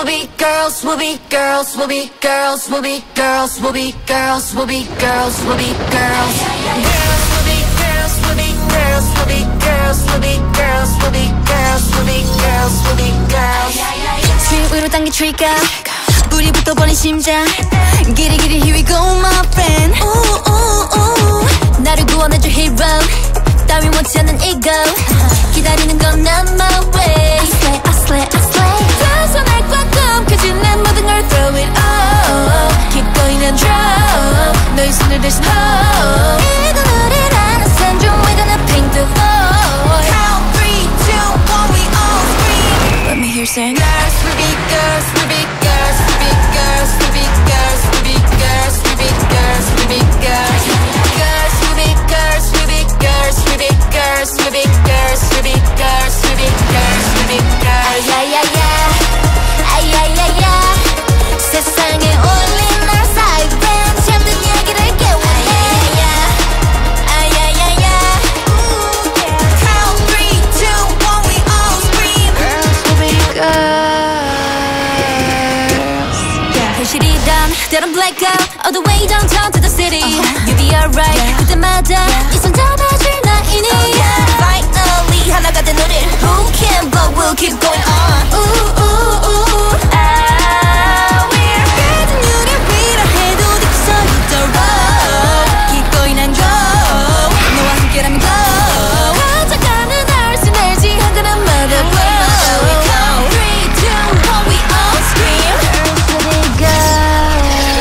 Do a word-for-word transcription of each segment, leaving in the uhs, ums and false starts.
we'll be girls, we'll be girls, we'll be girls, we'll be girls, we'll be girls, we'll be girls, we'll be girls. Girls, we'll be girls, we'll be girls, we'll be girls, we'll be girls, we'll be girls, we'll be girls, we'll be girls. 스윙으로 당긴 트리거 불이 붙어버린 심장 길이 길이 here we go my friend. Ooh, ooh, ooh. 나를 구원해줄 hero 따윈 원치 않는 ego 기다리는 건 not my way. I slay, I slay, I slay. 두 손을 꽉 움켜쥔 내 모든 걸 throw it all. Keep going and drop 너의 손을 대신 hold. 이건 우리라는 산중 we're gonna paint the floor. Count three, two, one, we all scream. Let me hear sing. Girls, we be girls, we be girls, we be girls, we be girls, we be girls, we be girls, we be girls. Girls, we be girls, we be girls, we be girls, we be girls, we be girls, we be girls, we be girls. 아야야야 아야야야 세상에 올린 날 siren 잠든 얘기를 깨워내. 아야야야 Count three, two, one, we all scream. Girls will be girls. 현실이란 때론 blackout all the way downtown to the city. You be alright 그때마다 이 손 잡아줄 나이니. Finally 하나가 된 우릴 Who can but we'll keep going on. Ooh, ooh, ooh. Ah, we're good and you get 위로 해도 뒤에서 hit the road. Keep going and go 너와 함께라면 glow. 가져가는 날씨 내지 한 그릇 mother blow. We count three, two, one, we all scream. Girls will be girls.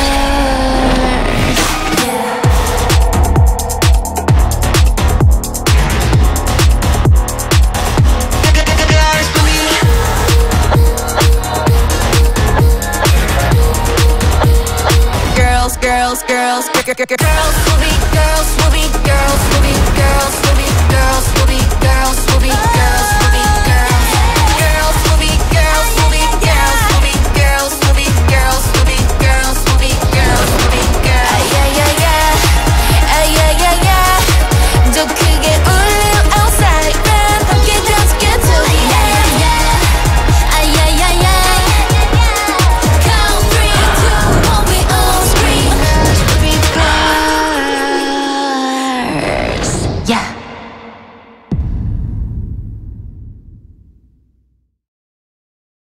Girls, girls, girls, g- g- g- girls, will be girls, will be girls, will be girls, will be girls, will be girls, will be